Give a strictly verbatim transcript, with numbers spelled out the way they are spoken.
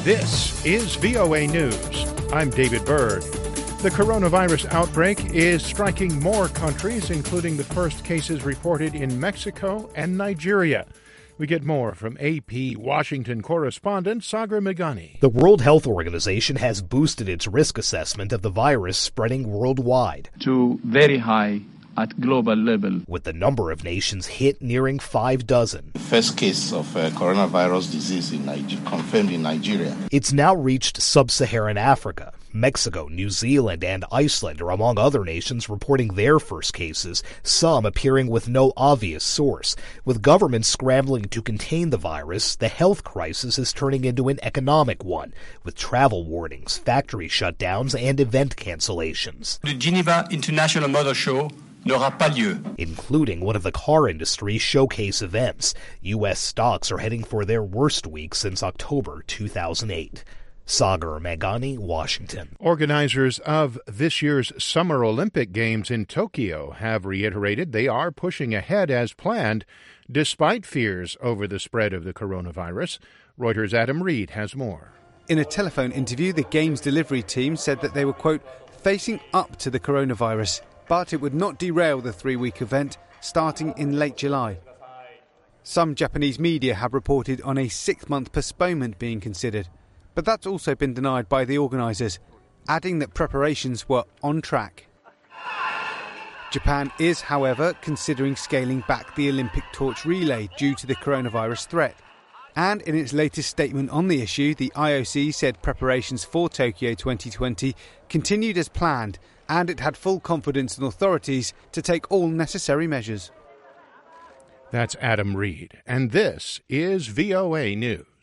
This is V O A News. I'm David Berg. The coronavirus outbreak is striking more countries, including the first cases reported in Mexico and Nigeria. We get more from A P Washington correspondent Sagar Meghani. The World Health Organization has boosted its risk assessment of the virus spreading worldwide to very high at global level, with the number of nations hit nearing five dozen. The first case of uh, coronavirus disease in Niger- confirmed in Nigeria. It's now reached sub-Saharan Africa. Mexico, New Zealand, and Iceland are among other nations reporting their first cases, some appearing with no obvious source. With governments scrambling to contain the virus, the health crisis is turning into an economic one, with travel warnings, factory shutdowns, and event cancellations. The Geneva International Motor Show n'aura pas lieu, including one of the car industry's showcase events. U S stocks are heading for their worst week since October two thousand eight. Sagar Meghani, Washington. Organizers of this year's Summer Olympic Games in Tokyo have reiterated they are pushing ahead as planned, despite fears over the spread of the coronavirus. Reuters' Adam Reed has more. In a telephone interview, the Games delivery team said that they were, quote, facing up to the coronavirus, but it would not derail the three-week event starting in late July. Some Japanese media have reported on a six-month postponement being considered, but that's also been denied by the organisers, adding that preparations were on track. Japan is, however, considering scaling back the Olympic torch relay due to the coronavirus threat. And in its latest statement on the issue, the I O C said preparations for Tokyo twenty twenty continued as planned, and it had full confidence in authorities to take all necessary measures. That's Adam Reed, and this is V O A News.